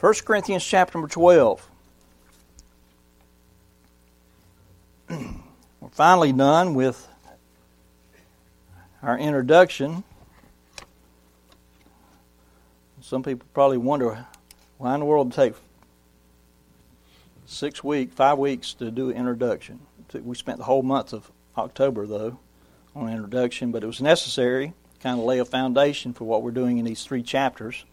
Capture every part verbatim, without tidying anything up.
First Corinthians chapter number twelve. We're finally done with our introduction. Some people probably wonder why in the world it take six weeks, five weeks to do an introduction. We spent the whole month of October, though, on an introduction, but it was necessary to kind of lay a foundation for what we're doing in these three chapters.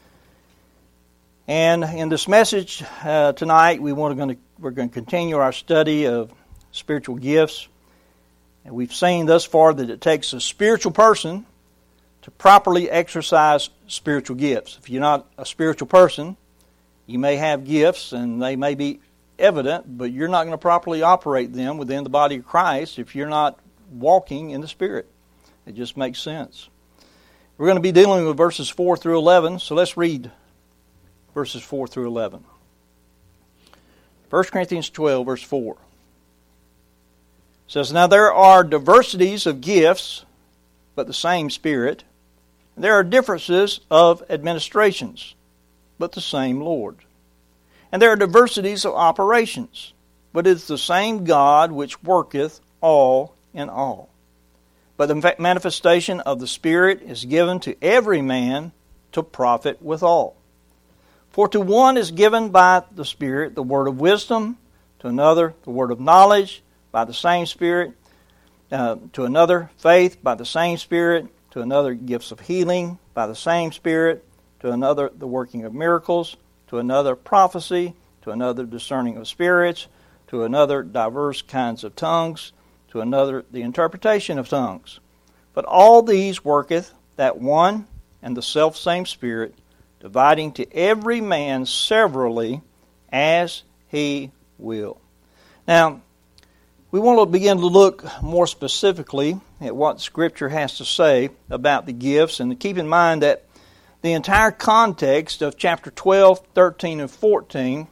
And in this message uh, tonight, we want to, going to we're going to continue our study of spiritual gifts. And we've seen thus far that it takes a spiritual person to properly exercise spiritual gifts. If you're not a spiritual person, you may have gifts and they may be evident, but you're not going to properly operate them within the body of Christ if you're not walking in the Spirit. It just makes sense. We're going to be dealing with verses four through eleven, so let's read verses four through eleven. First Corinthians twelve, verse four. It says, "Now there are diversities of gifts, but the same Spirit. There are differences of administrations, but the same Lord. And there are diversities of operations, but it is the same God which worketh all in all. But the manifestation of the Spirit is given to every man to profit withal. For to one is given by the Spirit the word of wisdom, to another the word of knowledge by the same Spirit, uh, to another faith by the same Spirit, to another gifts of healing by the same Spirit, to another the working of miracles, to another prophecy, to another discerning of spirits, to another diverse kinds of tongues, to another the interpretation of tongues. But all these worketh that one and the selfsame Spirit, dividing to every man severally as he will." Now, we want to begin to look more specifically at what Scripture has to say about the gifts, and to keep in mind that the entire context of chapter twelve, thirteen, and fourteen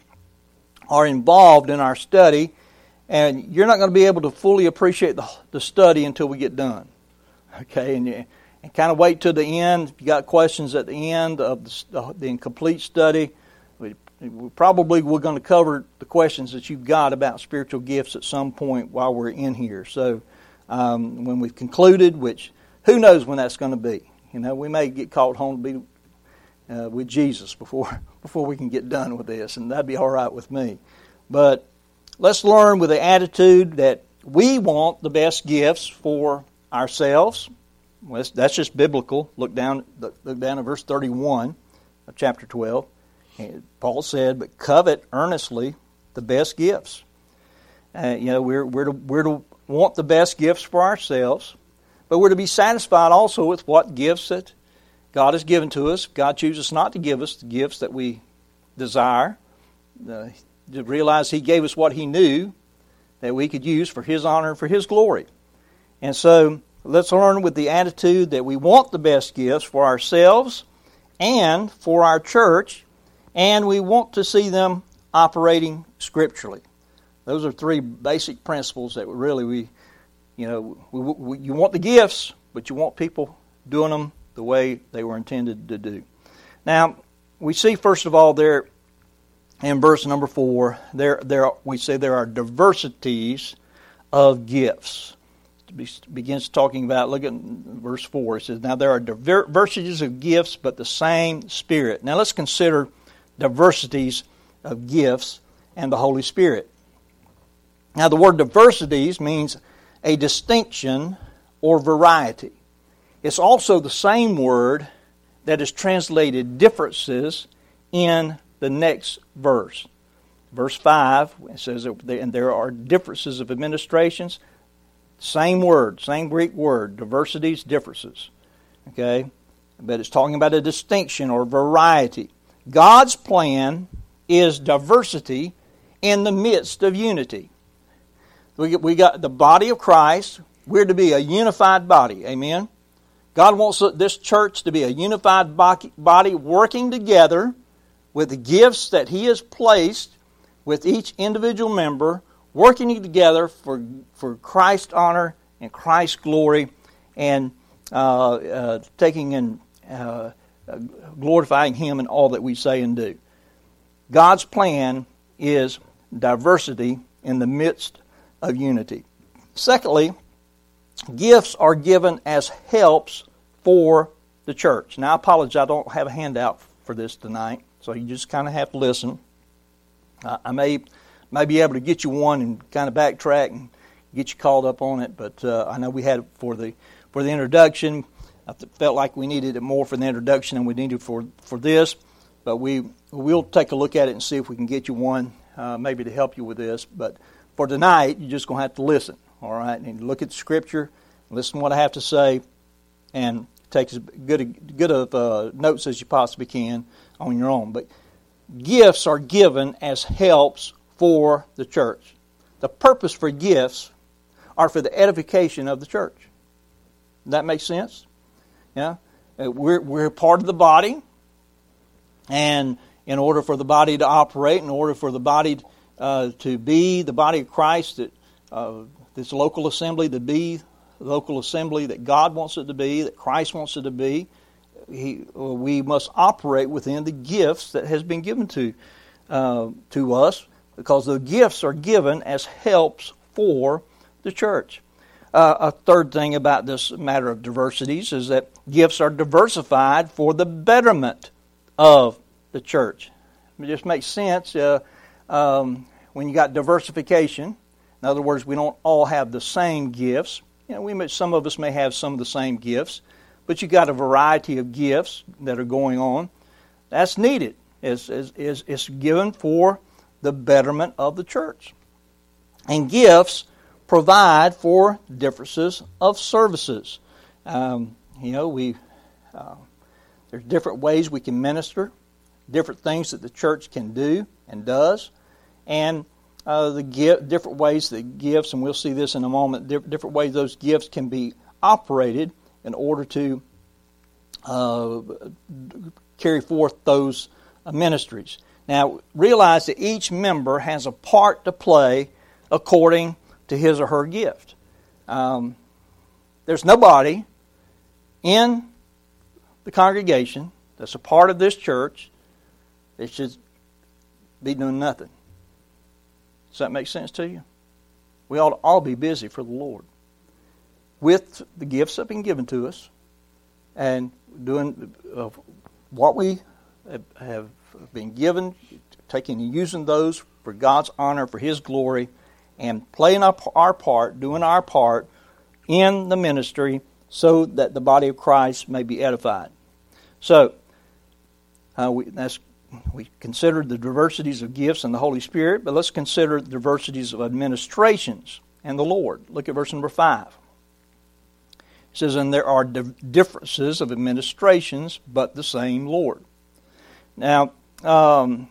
are involved in our study, and you're not going to be able to fully appreciate the, the study until we get done. Okay, and, you, and kind of wait till the end. If you got questions at the end of the, the incomplete study, we, we probably we're going to cover the questions that you've got about spiritual gifts at some point while we're in here. So um, when we've concluded, which who knows when that's going to be. You know, we may get called home to be Uh, with Jesus before before we can get done with this, and that'd be all right with me. But let's learn with the attitude that we want the best gifts for ourselves. Well, that's, that's just biblical. Look down, look, look down at verse thirty-one of chapter twelve. And Paul said, "But covet earnestly the best gifts." Uh, you know, we're we're to, we're to want the best gifts for ourselves, but we're to be satisfied also with what gifts that God has given to us. God chooses not to give us the gifts that we desire. Uh, to realize He gave us what He knew that we could use for His honor and for His glory. And so let's learn with the attitude that we want the best gifts for ourselves and for our church, and we want to see them operating scripturally. Those are three basic principles that really we, you know, we, we, you want the gifts, but you want people doing them the way they were intended to do. Now, we see first of all there in verse number four, there there we say there are diversities of gifts. It begins talking about, look at verse four, it says, "Now there are diversities of gifts, but the same Spirit." Now let's consider diversities of gifts and the Holy Spirit. Now the word diversities means a distinction or variety. It's also the same word that is translated differences in the next verse. Verse five, it says, "And there are differences of administrations." Same word, same Greek word, diversities, differences. Okay? But it's talking about a distinction or variety. God's plan is diversity in the midst of unity. We got, we got the body of Christ. We're to be a unified body. Amen? God wants this church to be a unified body working together with the gifts that He has placed with each individual member, working together for, for Christ's honor and Christ's glory, and uh, uh, taking and uh, glorifying Him in all that we say and do. God's plan is diversity in the midst of unity. Secondly, gifts are given as helps for the church. Now, I apologize, I don't have a handout for this tonight, so you just kind of have to listen. Uh, I may, may be able to get you one and kind of backtrack and get you caught up on it, but uh, I know we had it for the for the introduction. I felt like we needed it more for the introduction than we needed for, for this, but we, we'll take a look at it and see if we can get you one, uh, maybe to help you with this. But for tonight, you're just going to have to listen, all right? And look at the Scripture, listen to what I have to say, and take as good, good of uh, notes as you possibly can on your own. But gifts are given as helps for the church. The purpose for gifts are for the edification of the church. Does that make sense? Yeah, we're we're part of the body, and in order for the body to operate, in order for the body uh, to be the body of Christ, that uh, this local assembly to be the local assembly that God wants it to be, that Christ wants it to be, he, we must operate within the gifts that has been given to uh, to us, because the gifts are given as helps for the church. Uh, a third thing about this matter of diversities is that gifts are diversified for the betterment of the church. It just makes sense uh, um, when you got diversification. In other words, we don't all have the same gifts. You know, we may, some of us may have some of the same gifts, but you got a variety of gifts that are going on. That's needed. It's, it's, it's given for the betterment of the church. And gifts provide for differences of services. Um, you know, we uh, there's different ways we can minister, different things that the church can do and does, and uh, the gift, different ways that gifts, and we'll see this in a moment, different ways those gifts can be operated in order to uh, carry forth those uh, ministries. Now, realize that each member has a part to play according to his or her gift. Um, there's nobody in the congregation that's a part of this church that should be doing nothing. Does that make sense to you? We ought to all be busy for the Lord with the gifts that have been given to us and doing uh, what we have been given, taking and using those for God's honor, for His glory, and playing our part, doing our part in the ministry so that the body of Christ may be edified. So, uh, we, that's, we considered the diversities of gifts and the Holy Spirit, but let's consider the diversities of administrations and the Lord. Look at verse number five. It says, and there are differences of administrations, but the same Lord. Now, um,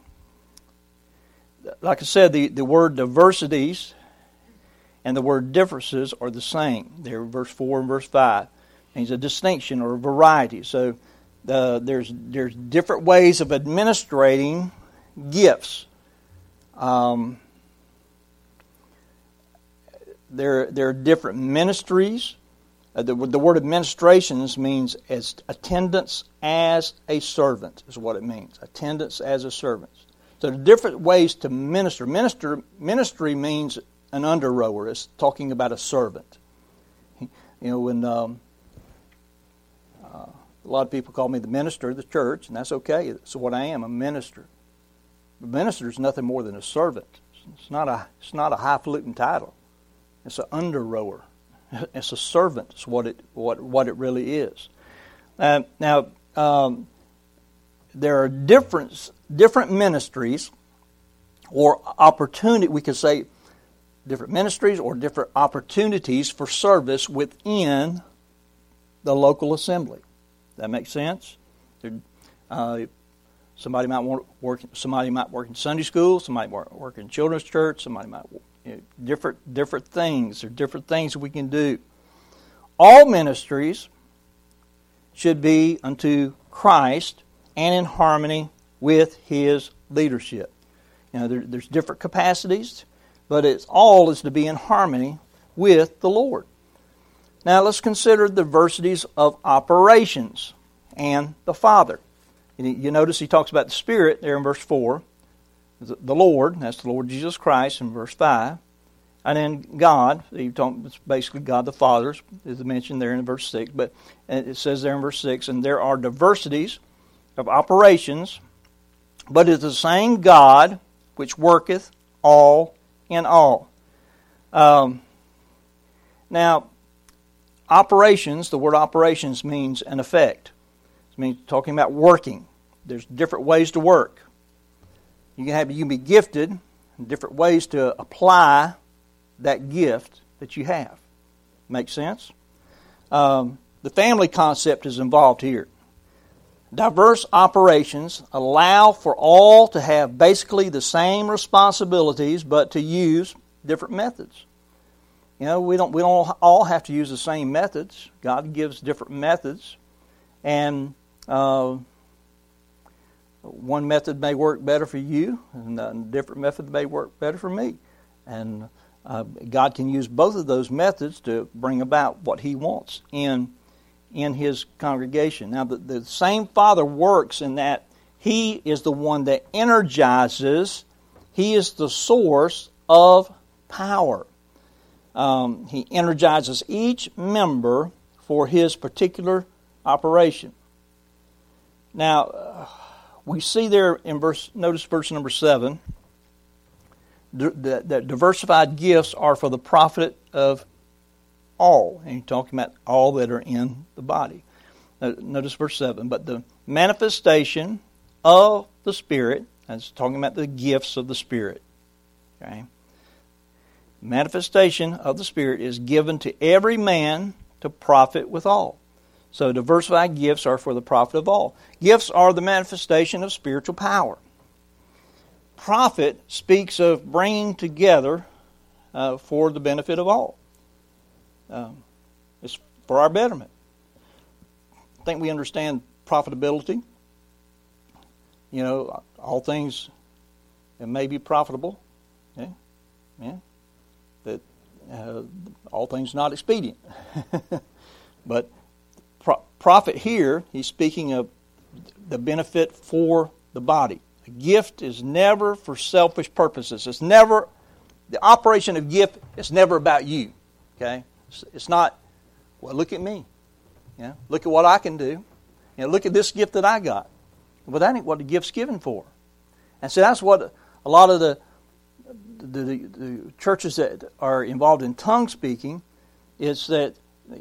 like I said, the, the word diversities and the word differences are the same. They're verse four and verse five. It means a distinction or a variety. So uh, there's there's different ways of administrating gifts. Um, there, there are different ministries. Uh, the, the word administrations means as attendance as a servant is what it means. Attendance as a servant. So there are different ways to minister. Minister ministry means an under rower. It's talking about a servant. You know, when um, uh, a lot of people call me the minister of the church, and that's okay. That's what I am, a minister. A minister is nothing more than a servant. It's not a it's not a highfalutin title. It's an under rower. It's a servant. It's what it what what it really is. Uh, now, um, there are different different ministries or opportunity. We could say different ministries or different opportunities for service within the local assembly. That makes sense. Uh, somebody might want to work. Somebody might work in Sunday school. Somebody might work in children's church. Somebody might. You know, different different things. There are different things we can do. All ministries should be unto Christ and in harmony with His leadership. You know, there, there's different capacities, but it's all is to be in harmony with the Lord. Now let's consider the diversities of operations and the Father. You notice he talks about the Spirit there in verse four. the Lord, that's the Lord Jesus Christ in verse five. And then God, it's basically God the Father, is mentioned there in verse six. But it says there in verse six, and there are diversities of operations, but it is the same God which worketh all in all. Um, now, operations, the word operations means an effect. It means talking about working. There's different ways to work. You can have you can be gifted in different ways to apply that gift that you have. Make sense? Um, the family concept is involved here. Diverse operations allow for all to have basically the same responsibilities, but to use different methods. You know, we don't we don't all have to use the same methods. God gives different methods, and uh, one method may work better for you, and a different method may work better for me. And uh, God can use both of those methods to bring about what He wants in in His congregation. Now, the, the same Father works in that He is the one that energizes. He is the source of power. Um, he energizes each member for his particular operation. Now, uh, we see there in verse, notice verse number seven, that, that diversified gifts are for the profit of all. And he's talking about all that are in the body. Now, notice verse seven, but the manifestation of the Spirit, that's talking about the gifts of the Spirit. Okay? Manifestation of the Spirit is given to every man to profit withal. So diversified gifts are for the profit of all. Gifts are the manifestation of spiritual power. Profit speaks of bringing together uh, for the benefit of all. Um, it's for our betterment. I think we understand profitability. You know, all things that may be profitable. Okay? Yeah. That uh, all things not expedient. But pro- profit here, he's speaking of the benefit for the body. A gift is never for selfish purposes. It's never, the operation of gift is never about you. Okay? It's, it's not, well, look at me. Yeah, look at what I can do. You know, look at this gift that I got. Well, that ain't what the gift's given for. And so that's what a lot of the The, the, the churches that are involved in tongue speaking is that,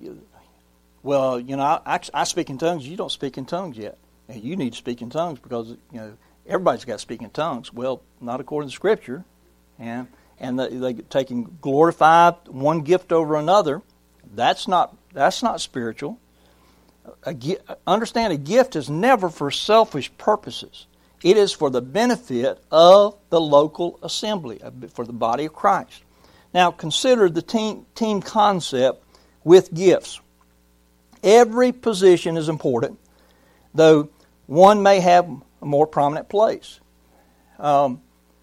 well, you know, I, I speak in tongues, you don't speak in tongues yet. And you need to speak in tongues because, you know, everybody's got to speak in tongues. Well, not according to Scripture. And, and they, they taking glorify one gift over another. That's not, that's not spiritual. A, understand, a gift is never for selfish purposes. It is for the benefit of the local assembly, for the body of Christ. Now, consider the team, team concept with gifts. Every position is important, though one may have a more prominent place. Um,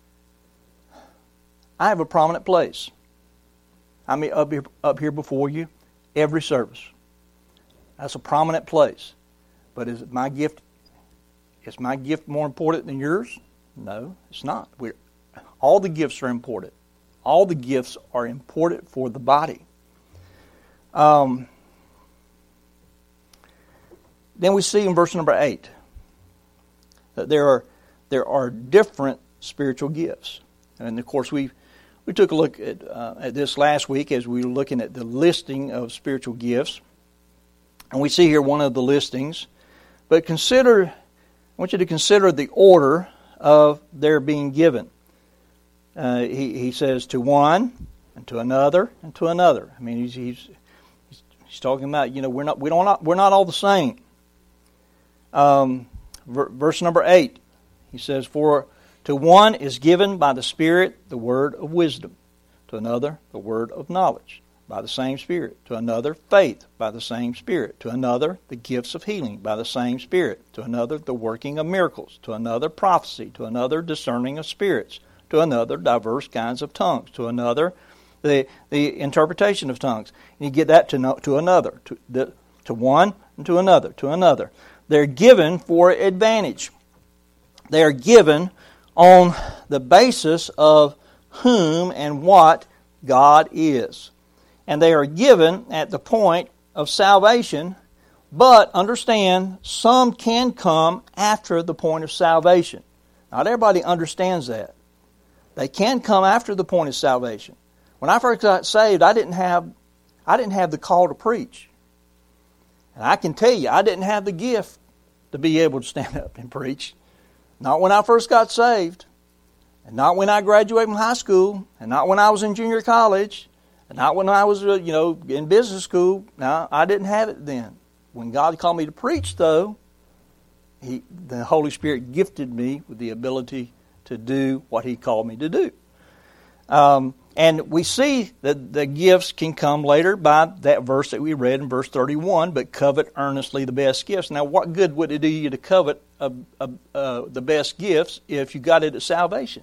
I have a prominent place. I mean, up here, up here before you, every service. That's a prominent place. But is it my gift? Is my gift more important than yours? No, it's not. We're, all the gifts are important. All the gifts are important for the body. Um, then we see in verse number eight that there are there are different spiritual gifts, and of course we we took a look at uh, at this last week as we were looking at the listing of spiritual gifts, and we see here one of the listings. But consider. I want you to consider the order of their being given. Uh, he, he says to one, and to another, and to another. I mean, he's he's he's talking about, you know, we're not we don't not, we're not all the same. Um, verse number eight, he says, "For to one is given by the Spirit the word of wisdom, to another the word of knowledge by the same Spirit, to another faith by the same Spirit, to another the gifts of healing by the same Spirit, to another the working of miracles, to another prophecy, to another discerning of spirits, to another diverse kinds of tongues, to another the the interpretation of tongues." And you get that to no, to another, to the, to one and to another, to another. They're given for advantage. They are given on the basis of whom and what God is. And they are given at the point of salvation, but understand, some can come after the point of salvation. Not everybody understands that. They can come after the point of salvation. When I first got saved, I didn't have I didn't have the call to preach. And I can tell you, I didn't have the gift to be able to stand up and preach. Not when I first got saved, and not when I graduated from high school, and not when I was in junior college, and not when I was, you know, in business school. No, I didn't have it then. When God called me to preach, though, He, the Holy Spirit gifted me with the ability to do what He called me to do. Um, and we see that the gifts can come later by that verse that we read in verse thirty-one, but covet earnestly the best gifts. Now, what good would it do you to covet uh, uh, uh, the best gifts if you got it at salvation?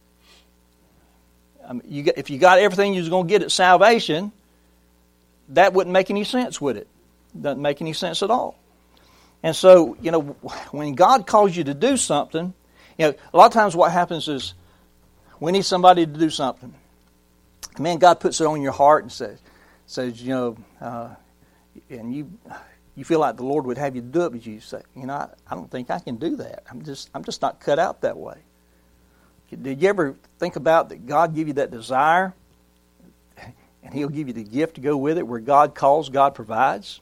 I mean, you got, if you got everything you was going to get at salvation, that wouldn't make any sense, would it? Doesn't make any sense at all. And so, you know, when God calls you to do something, you know, a lot of times what happens is we need somebody to do something. Man, God puts it on your heart and says, says, you know, uh, and you you feel like the Lord would have you do it, but you say, you know, I, I don't think I can do that. I'm just I'm just not cut out that way. Did you ever think about that God give you that desire, and He'll give you the gift to go with it? Where God calls, God provides.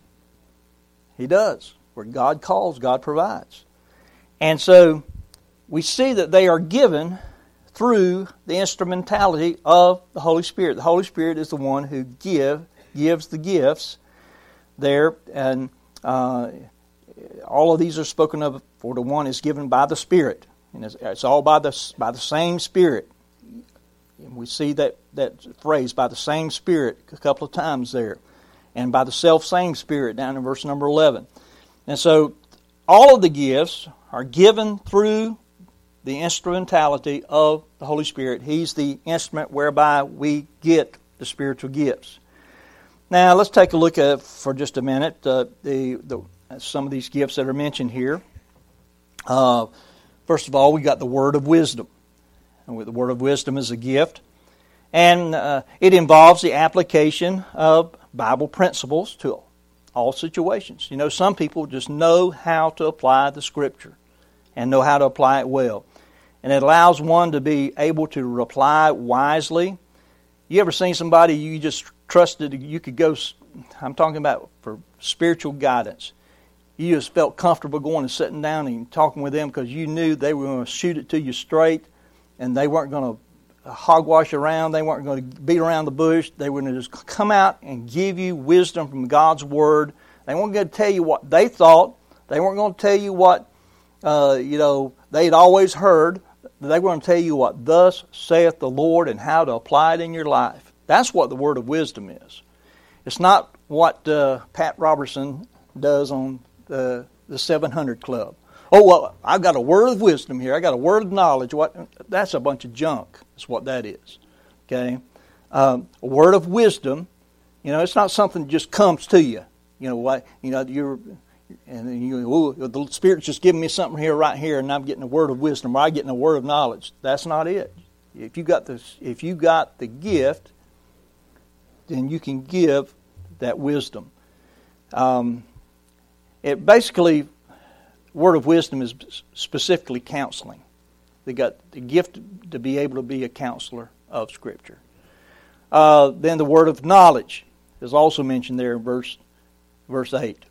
He does. Where God calls, God provides. And so we see that they are given through the instrumentality of the Holy Spirit. The Holy Spirit is the one who give gives the gifts there, and uh, all of these are spoken of. For the one is given by the Spirit, and it's, it's all by the by the same Spirit. And we see that that phrase, by the same Spirit, a couple of times there, and by the self same Spirit down in verse number eleven. And so all of the gifts are given through the instrumentality of the Holy Spirit. He's the instrument whereby we get the spiritual gifts. Now, let's take a look at, for just a minute, uh, the, the some of these gifts that are mentioned here. Uh, first of all, we got the word of wisdom. And the word of wisdom is a gift. And uh, it involves the application of Bible principles to all situations. You know, some people just know how to apply the Scripture and know how to apply it well. And it allows one to be able to reply wisely. You ever seen somebody you just trusted you could go, I'm talking about for spiritual guidance. You just felt comfortable going and sitting down and talking with them because you knew they were going to shoot it to you straight and they weren't going to hogwash around, they weren't going to beat around the bush. They were going to just come out and give you wisdom from God's Word. They weren't going to tell you what they thought. They weren't going to tell you what, uh, you know, they'd always heard. They were going to tell you what thus saith the Lord and how to apply it in your life. That's what the word of wisdom is. It's not what uh, Pat Robertson does on the, the seven hundred Club. Oh, well, I've got a word of wisdom here. I got a word of knowledge. What? That's a bunch of junk. That's what that is. Okay? Um, a word of wisdom, you know, it's not something that just comes to you. You know, what? You know, you're... And then you go, oh, the Spirit's just giving me something here, right here, and I'm getting a word of wisdom, or I'm getting a word of knowledge. That's not it. If you got this, if you got the gift, then you can give that wisdom. Um, it basically, word of wisdom is specifically counseling. They got the gift to be able to be a counselor of Scripture. Uh, then the word of knowledge is also mentioned there in verse verse eight.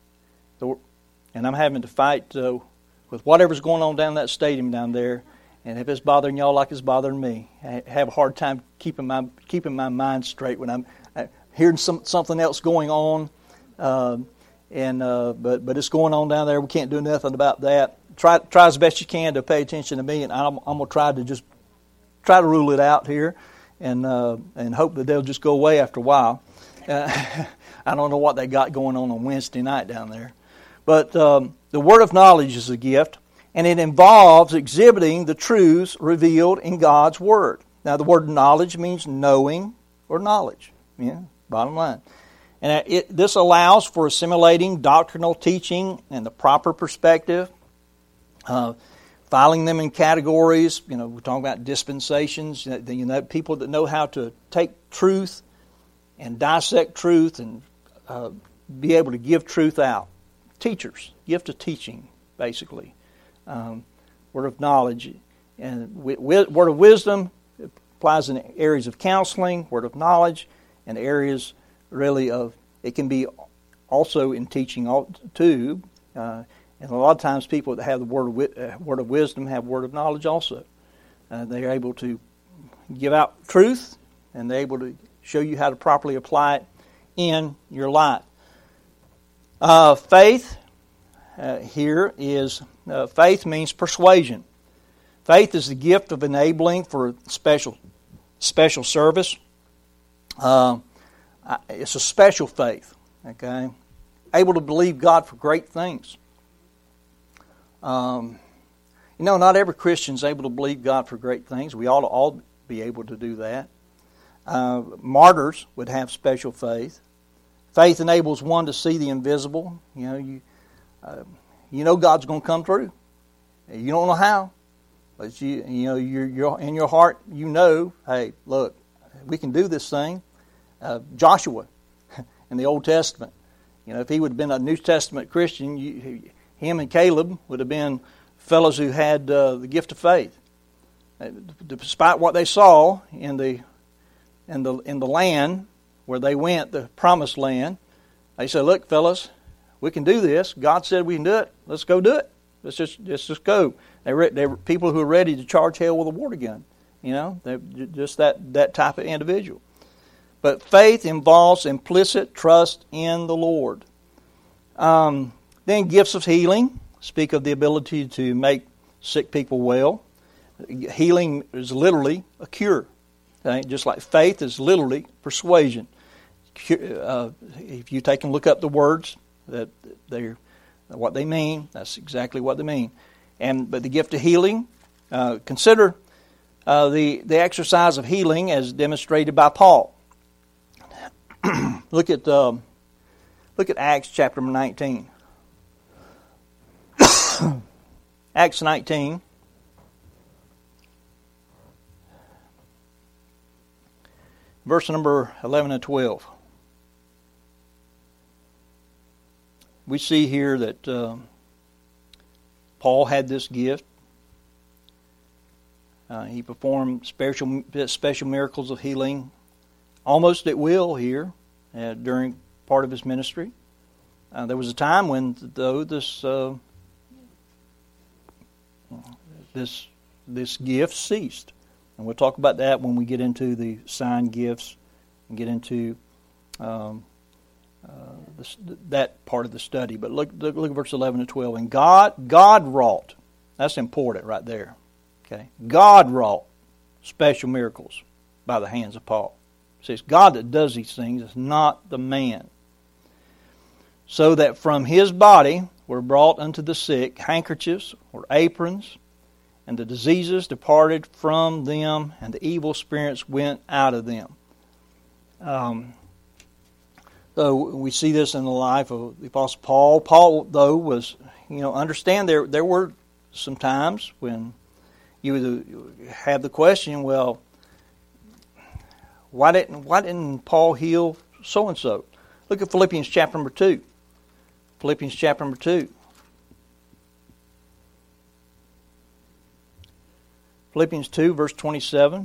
And I'm having to fight uh, with whatever's going on down that stadium down there. And if it's bothering y'all like it's bothering me, I have a hard time keeping my keeping my mind straight when I'm uh, hearing some, something else going on. Uh, and uh, but but it's going on down there. We can't do nothing about that. Try try as best you can to pay attention to me, and I'm, I'm gonna try to just try to rule it out here, and uh, and hope that they'll just go away after a while. Uh, I don't know what they got going on on Wednesday night down there. But um, the word of knowledge is a gift, and it involves exhibiting the truths revealed in God's Word. Now, the word knowledge means knowing or knowledge, yeah, bottom line. And it, this allows for assimilating doctrinal teaching and the proper perspective, uh, filing them in categories. You know, we're talking about dispensations. You know, you know, people that know how to take truth and dissect truth and uh, be able to give truth out. Teachers, gift of teaching, basically. Um, word of knowledge. And w- w- word of wisdom applies in areas of counseling, word of knowledge, and areas really of, it can be also in teaching too. Uh, and a lot of times people that have the word of, wi- uh, word of wisdom have word of knowledge also. Uh, they're able to give out truth, and they're able to show you how to properly apply it in your life. Uh, faith uh, here is, uh, faith means persuasion. Faith is the gift of enabling for special special service. Uh, it's a special faith, okay? Able to believe God for great things. Um, you know, not every Christian is able to believe God for great things. We ought to all be able to do that. Uh, martyrs would have special faith. Faith enables one to see the invisible. You know, you uh, you know God's going to come through. You don't know how, but you you know you're, you're in your heart. You know, hey, look, we can do this thing. Uh, Joshua in the Old Testament, you know, if he would have been a New Testament Christian, you, him and Caleb would have been fellows who had uh, the gift of faith. Uh, despite what they saw in the in the in the land where they went, the promised land, they said, look, fellas, we can do this. God said we can do it. Let's go do it. Let's just let's just go. They were, they were people who are ready to charge hell with a water gun. You know, they're just that, that type of individual. But faith involves implicit trust in the Lord. Um, then gifts of healing speak of the ability to make sick people well. Healing is literally a cure. Okay? Just like faith is literally persuasion. Uh, if you take and look up the words that they're what they mean, that's exactly what they mean. And but the gift of healing, uh, consider uh, the the exercise of healing as demonstrated by Paul. look at um, look at Acts chapter nineteen. Acts nineteen. Verse number eleven and twelve. We see here that uh, Paul had this gift. Uh, he performed special special miracles of healing almost at will here uh, during part of his ministry. Uh, there was a time when, though, this uh, this this gift ceased. And we'll talk about that when we get into the sign gifts and get into um, uh, this, that part of the study. But look, look, look at verse eleven and twelve. And God, God wrought. That's important right there. Okay, God wrought special miracles by the hands of Paul. It says God that does these things is not the man. So that from his body were brought unto the sick handkerchiefs or aprons, and the diseases departed from them, and the evil spirits went out of them. Um, so we see this in the life of the Apostle Paul. Paul, though, was, you know, understand there there were some times when you would have the question, well, why didn't why didn't Paul heal so and so? Look at Philippians chapter number two. Philippians chapter number two. Philippians two, verse twenty-seven.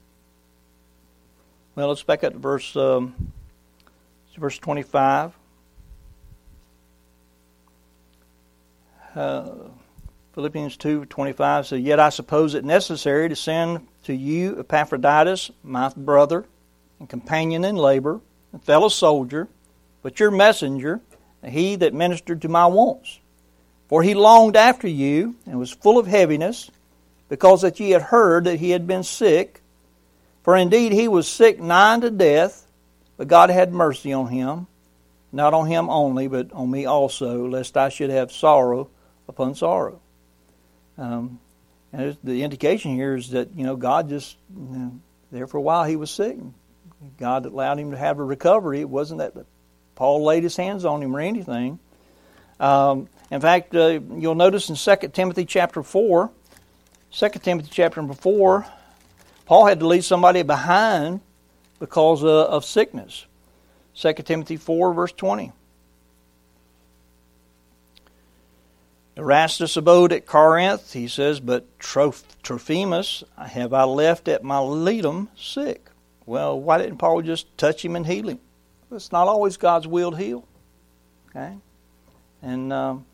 Well, let's back up to verse um, verse twenty-five. Uh, Philippians two, twenty-five says, Yet I suppose it necessary to send to you Epaphroditus, my brother, and companion in labor, and fellow soldier, but your messenger, he that ministered to my wants. For he longed after you, and was full of heaviness, because that ye had heard that he had been sick. For indeed he was sick nigh unto death, but God had mercy on him, not on him only, but on me also, lest I should have sorrow upon sorrow. Um, and the indication here is that, you know, God just, you know, there for a while he was sick. God allowed him to have a recovery. It wasn't that Paul laid his hands on him or anything. Um, in fact, uh, you'll notice in Second Timothy chapter four, Second Timothy chapter number four, Paul had to leave somebody behind because uh, of sickness. Second Timothy four, verse twenty. Erastus abode at Corinth, he says, but Troph- Trophimus have I left at Miletum sick. Well, why didn't Paul just touch him and heal him? It's not always God's will to heal. Okay? And um,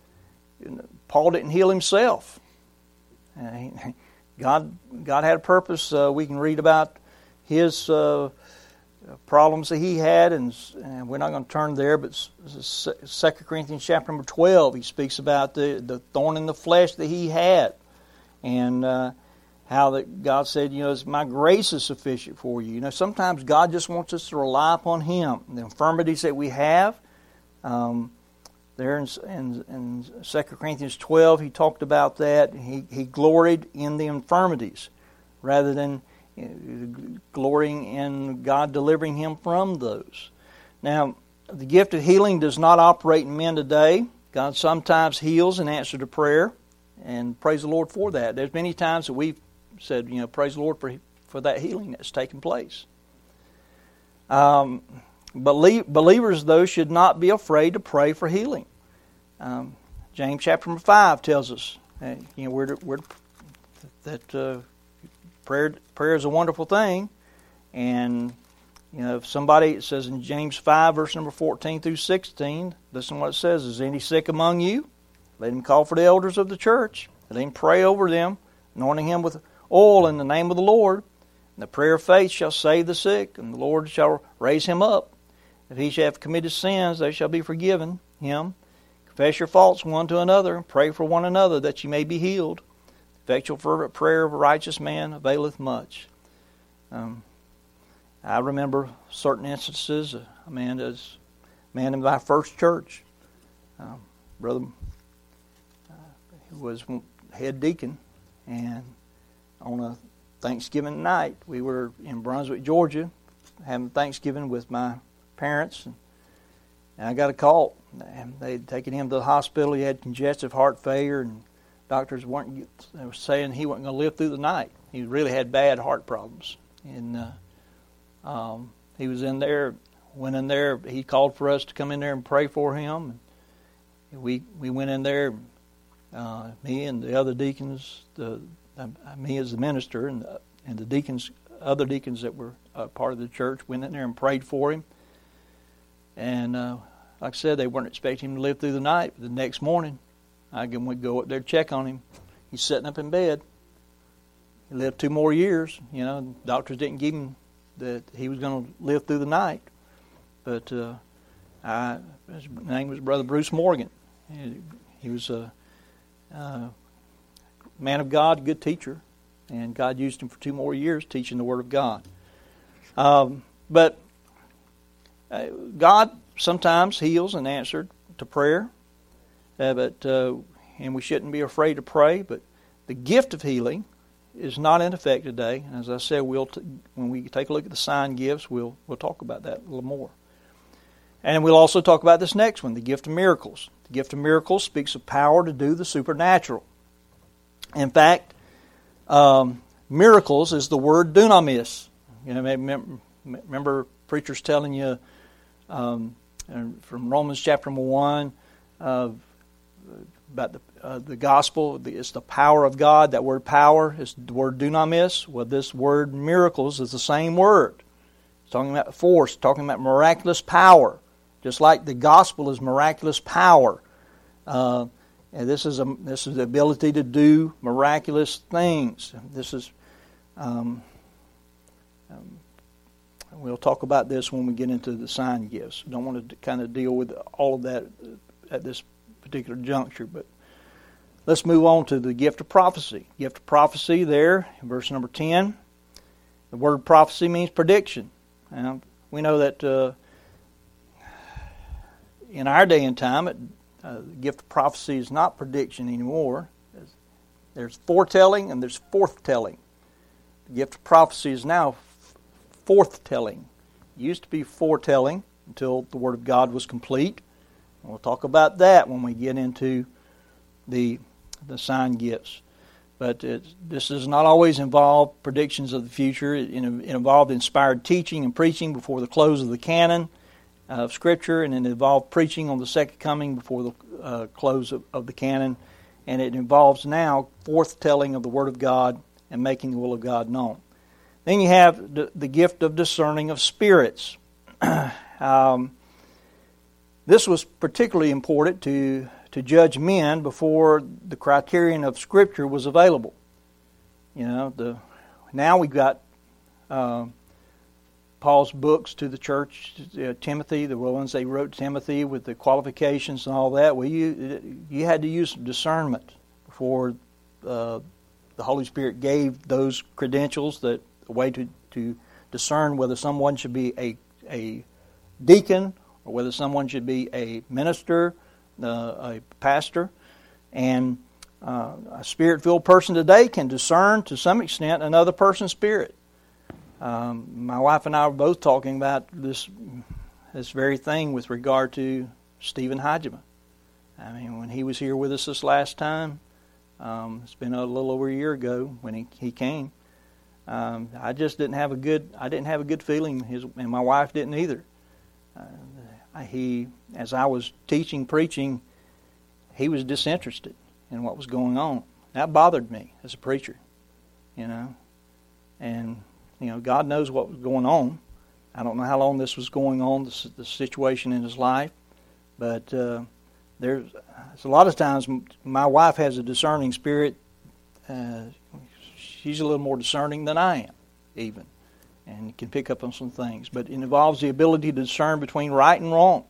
Paul didn't heal himself. Uh, God, God had a purpose. Uh, we can read about his uh, problems that he had, and, and we're not going to turn there, but Second Corinthians chapter number twelve, he speaks about the, the thorn in the flesh that he had, and uh, how that God said, you know, my grace is sufficient for you. You know, sometimes God just wants us to rely upon Him. The infirmities that we have, um, there in, in, in Second Corinthians twelve, he talked about that. He, he gloried in the infirmities rather than glorying in God delivering him from those. Now, the gift of healing does not operate in men today. God sometimes heals in answer to prayer, and praise the Lord for that. There's many times that we've said, you know, praise the Lord for for that healing that's taken place. Um, belie- believers, though, should not be afraid to pray for healing. Um, James chapter number five tells us, uh, you know, we're, we're that. Uh, Prayer, prayer is a wonderful thing, and you know if somebody, it says in James five, verse number fourteen through sixteen, listen to what it says: is any sick among you? Let him call for the elders of the church. Let him pray over them, anointing him with oil in the name of the Lord. And the prayer of faith shall save the sick, and the Lord shall raise him up. If he shall have committed sins, they shall be forgiven him. Confess your faults one to another, and pray for one another that ye may be healed. Effectual fervent prayer of a righteous man availeth much. Um, I remember certain instances. A man, as man in my first church, um, brother, uh, who was head deacon, and on a Thanksgiving night, we were in Brunswick, Georgia, having Thanksgiving with my parents, and, and I got a call. And they'd taken him to the hospital. He had congestive heart failure, and doctors weren't they were saying he wasn't going to live through the night. He really had bad heart problems, and uh, um, he was in there. Went in there. He called for us to come in there and pray for him. And we we went in there. Uh, me and the other deacons, the uh, me as the minister, and the, and the deacons, other deacons that were uh, part of the church, went in there and prayed for him. And uh, like I said, they weren't expecting him to live through the night. But the next morning, I would go up there to check on him. He's sitting up in bed. He lived two more years. You know, doctors didn't give him that he was going to live through the night. But uh, I, his name was Brother Bruce Morgan. He, he was a, a man of God, good teacher, and God used him for two more years teaching the Word of God. Um, but uh, God sometimes heals and answered to prayer. Uh, but uh, and we shouldn't be afraid to pray. But the gift of healing is not in effect today. And as I said, we'll t- when we take a look at the sign gifts, we'll we'll talk about that a little more. And we'll also talk about this next one, the gift of miracles. The gift of miracles speaks of power to do the supernatural. In fact, um, miracles is the word dunamis. You know, remember, remember preachers telling you um, from Romans chapter one. Uh, about the uh, the gospel, it's the power of God. That word power is the word dunamis. Well, this word miracles is the same word. It's talking about force, talking about miraculous power. Just like the gospel is miraculous power. Uh, and this is a this is the ability to do miraculous things. This is um, um, we'll talk about this when we get into the sign gifts. Don't want to kind of deal with all of that at this particular juncture, but let's move on to the gift of prophecy. Gift of prophecy there, in verse number ten. The word prophecy means prediction. And we know that uh, in our day and time, it, uh, the gift of prophecy is not prediction anymore. There's foretelling and there's forthtelling. The gift of prophecy is now forthtelling. It used to be foretelling until the Word of God was complete. We'll talk about that when we get into the the sign gifts. But it, this does not always involve predictions of the future. It, it involved inspired teaching and preaching before the close of the canon of Scripture, and it involved preaching on the second coming before the uh, close of, of the canon. And it involves now forthtelling of the Word of God and making the will of God known. Then you have the, the gift of discerning of spirits. um, this was particularly important to, to judge men before the criterion of Scripture was available. You know, the now we've got uh, Paul's books to the church, uh, Timothy, the ones they wrote to Timothy with the qualifications and all that. Well, you you had to use discernment before uh, the Holy Spirit gave those credentials, that a way to, to discern whether someone should be a a deacon or whether someone should be a minister, uh, a pastor. And uh, a Spirit-filled person today can discern to some extent another person's spirit. Um, my wife and I were both talking about this this very thing with regard to Stephen Hajima. I mean, when he was here with us this last time, um, it's been a little over a year ago when he, he came. Um, I just didn't have a good I didn't have a good feeling. His and my wife didn't either. Uh, he, as I was teaching, preaching, he was disinterested in what was going on. That bothered me as a preacher, you know. And you know, God knows what was going on. I don't know how long this was going on, the, the situation in his life, but uh, there's, there's a lot of times my wife has a discerning spirit. Uh, she's a little more discerning than I am, even, and can pick up on some things. But it involves the ability to discern between right and wrong,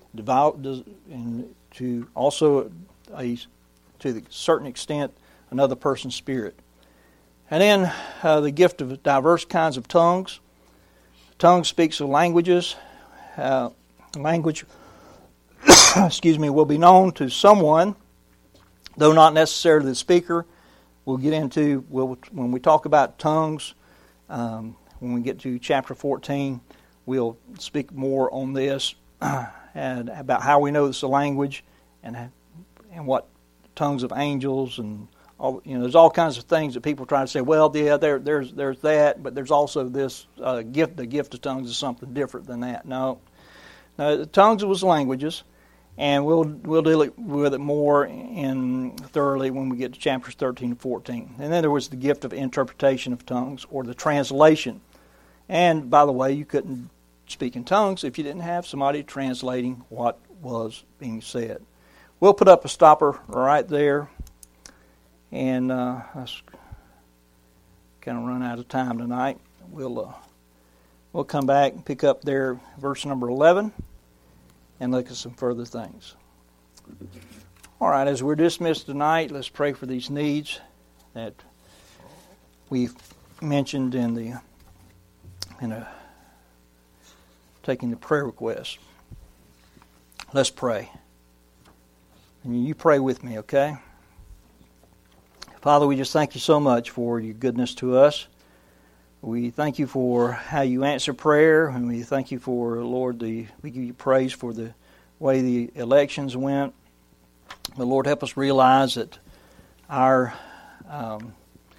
and to also, a, to a certain extent, another person's spirit. And then uh, the gift of diverse kinds of tongues. Tongue speaks of languages. Uh, language, excuse me, will be known to someone, though not necessarily the speaker. We'll get into, we'll, when we talk about tongues, um, when we get to chapter fourteen, we'll speak more on this uh, and about how we know it's a language and and what tongues of angels and all, you know, there's all kinds of things that people try to say. Well, yeah, there, there's there's that, but there's also this uh, gift. The gift of tongues is something different than that. No, no, the tongues was languages. And we'll we'll deal with it more in thoroughly when we get to chapters thirteen and fourteen. And then there was the gift of interpretation of tongues, or the translation. And by the way, you couldn't speak in tongues if you didn't have somebody translating what was being said. We'll put up a stopper right there, and uh, let's kind of run out of time tonight. We'll uh, we'll come back and pick up there, verse number eleven. And look at some further things. All right, as we're dismissed tonight, let's pray for these needs that we've mentioned in the in a, taking the prayer requests. Let's pray. And you pray with me, okay? Father, we just thank you so much for your goodness to us. We thank you for how you answer prayer, and we thank you for, Lord, the we give you praise for the way the elections went. But Lord, help us realize that our um,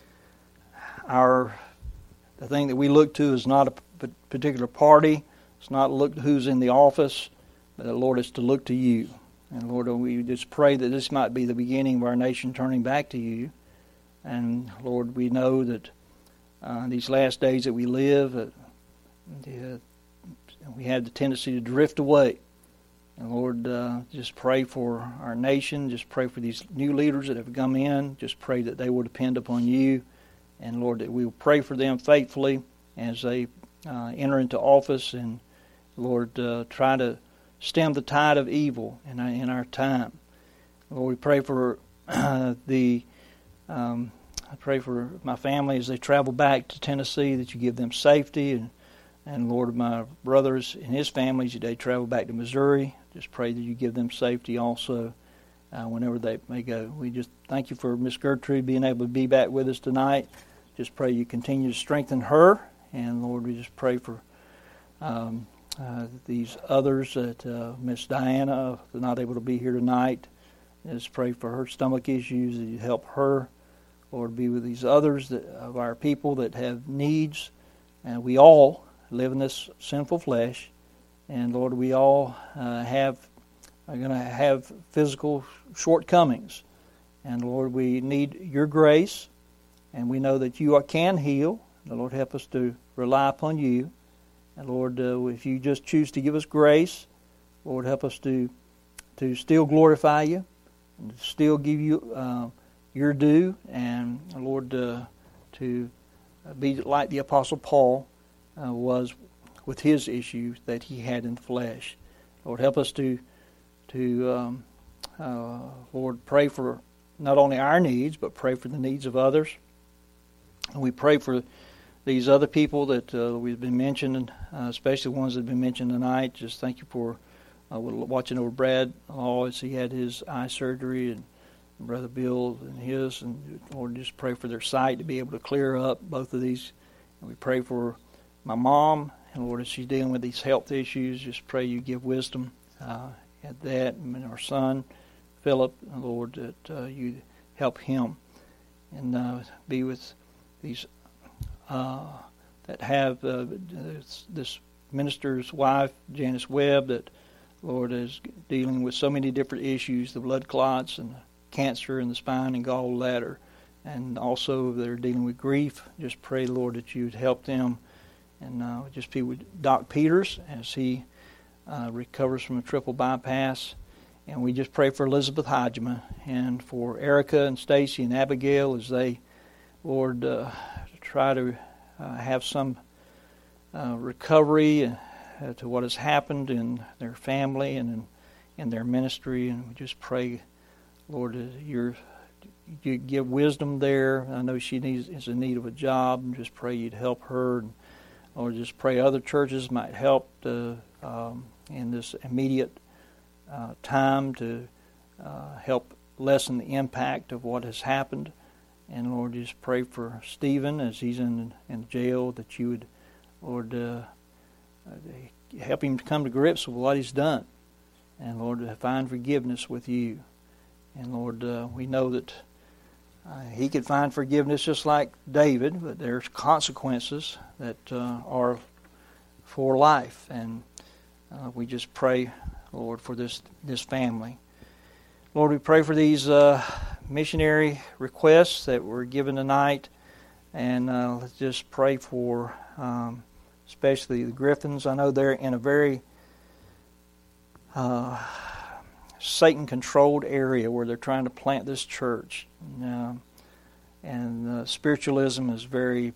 our the thing that we look to is not a particular party. It's not look to who's in the office, but Lord, it's to look to you. And Lord, we just pray that this might be the beginning of our nation turning back to you. And Lord, we know that Uh, these last days that we live, uh, uh, we have the tendency to drift away. And Lord, uh, just pray for our nation. Just pray for these new leaders that have come in. Just pray that they will depend upon you. And Lord, that we will pray for them faithfully as they uh, enter into office. And Lord, uh, try to stem the tide of evil in our, in our time. Lord, we pray for uh, the... Um, I pray for my family as they travel back to Tennessee, that you give them safety. And, and Lord, my brothers and his families, as they travel back to Missouri, just pray that you give them safety also uh, whenever they may go. We just thank you for Miss Gertrude being able to be back with us tonight. Just pray you continue to strengthen her. And Lord, we just pray for um, uh, these others, that uh, Miss Diana, not able to be here tonight. Just pray for her stomach issues, that you help her. Lord, be with these others that, of our people that have needs. And we all live in this sinful flesh. And Lord, we all uh, have are going to have physical shortcomings. And Lord, we need your grace. And we know that you can heal. The Lord, help us to rely upon you. And Lord, uh, if you just choose to give us grace, Lord, help us to to still glorify you and still give you uh, your due. And Lord, uh, to be like the Apostle Paul uh, was with his issues that he had in the flesh. Lord, help us to to um, uh, Lord, pray for not only our needs, but pray for the needs of others. And we pray for these other people that uh, we've been mentioning, uh, especially the ones that have been mentioned tonight. Just thank you for uh, watching over Brad Law as he had his eye surgery, and Brother Bill and his. And Lord, just pray for their sight to be able to clear up both of these. And we pray for my mom, and Lord, as she's dealing with these health issues, just pray you give wisdom uh, at that. And our son, Philip, Lord, that uh, you help him and uh, be with these Uh, that have uh, this, this minister's wife, Janice Webb, that, Lord, is dealing with so many different issues, the blood clots and the cancer in the spine and gallbladder, and also they're dealing with grief. Just pray, Lord, that you'd help them. And uh, just be with Doc Peters as he uh, recovers from a triple bypass. And we just pray for Elizabeth Hodgman and for Erica and Stacy and Abigail as they, Lord, uh, try to uh, have some uh, recovery uh, to what has happened in their family and in, in their ministry. And we just pray, Lord, that you're, you give wisdom there. I know she needs is in need of a job, and just pray you'd help her. And, Lord, just pray other churches might help to, um, in this immediate uh, time to uh, help lessen the impact of what has happened. And Lord, just pray for Stephen as he's in in jail, that you would, Lord, uh, help him to come to grips with what he's done. And Lord, to find forgiveness with you. And Lord, uh, we know that uh, he could find forgiveness just like David, but there's consequences that uh, are for life. And uh, we just pray, Lord, for this, this family. Lord, we pray for these uh, missionary requests that were given tonight, and uh, let's just pray for um, especially the Griffins. I know they're in a very uh, Satan-controlled area where they're trying to plant this church, uh, and uh, spiritualism is very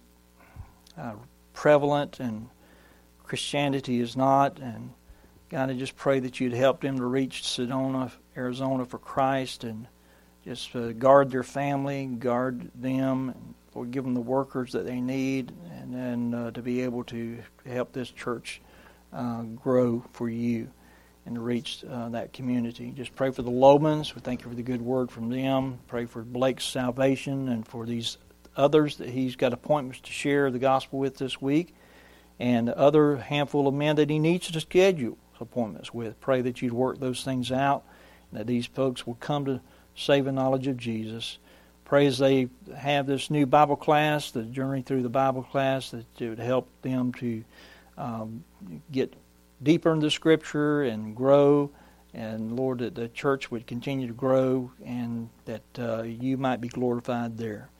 uh, prevalent, and Christianity is not. And God, I just pray that you'd help them to reach Sedona, Arizona for Christ, and just uh, guard their family, guard them, and or give them the workers that they need, and then uh, to be able to help this church uh, grow for you and to reach uh, that community. Just pray for the Lomans. We thank you for the good word from them. Pray for Blake's salvation and for these others that he's got appointments to share the gospel with this week, and other handful of men that he needs to schedule appointments with. Pray that you'd work those things out, and that these folks will come to saving knowledge of Jesus. Pray as they have this new Bible class, the journey through the Bible class, that it would help them to um, get deeper into Scripture and grow. And Lord, that the church would continue to grow, and that uh, you might be glorified there.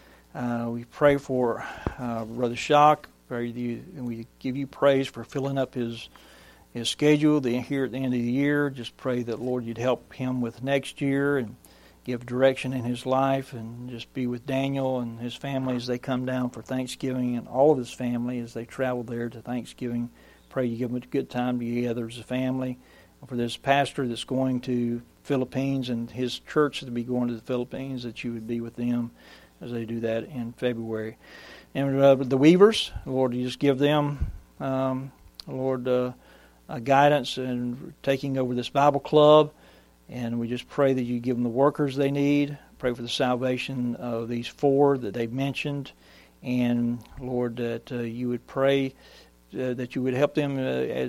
Uh, we pray for uh, Brother Shock. Pray you, and we give you praise for filling up his his schedule the, here at the end of the year. Just pray that, Lord, you'd help him with next year and give direction in his life, and just be with Daniel and his family as they come down for Thanksgiving, and all of his family as they travel there to Thanksgiving. Pray you give them a good time together as a family. For this pastor that's going to Philippines and his church to be going to the Philippines, that you would be with them as they do that in February. And uh, the Weavers, Lord, you just give them, um, Lord, uh, uh, guidance in taking over this Bible club. And we just pray that you give them the workers they need. Pray for the salvation of these four that they've mentioned. And, Lord, that uh, you would pray uh, that you would help them uh, as,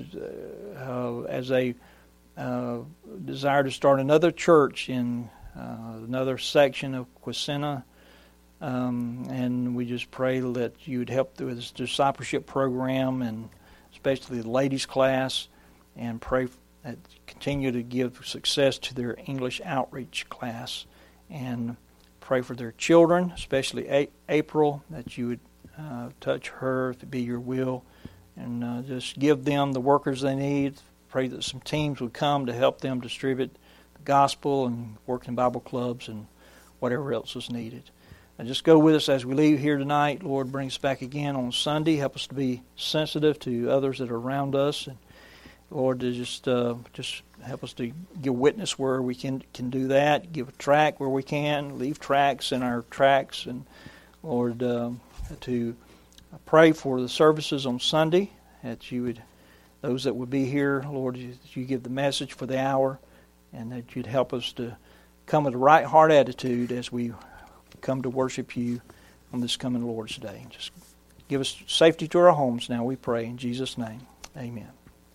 uh, as they uh, desire to start another church in uh, another section of Quasina, Um, and we just pray that you would help with this discipleship program, and especially the ladies' class, and pray that continue to give success to their English outreach class, and pray for their children, especially A- April, that you would uh, touch her, if it be your will, and uh, just give them the workers they need. Pray that some teams would come to help them distribute the gospel and work in Bible clubs and whatever else is needed. And just go with us as we leave here tonight. Lord, bring us back again on Sunday. Help us to be sensitive to others that are around us. And Lord, to just uh, just help us to give witness where we can can do that. Give a tract where we can. Leave tracts in our tracts. And Lord, uh, to pray for the services on Sunday, that you would, those that would be here, Lord, you, you give the message for the hour, and that you'd help us to come with a right heart attitude as we come to worship you on this coming Lord's Day. Just give us safety to our homes now, we pray. In Jesus' name, amen.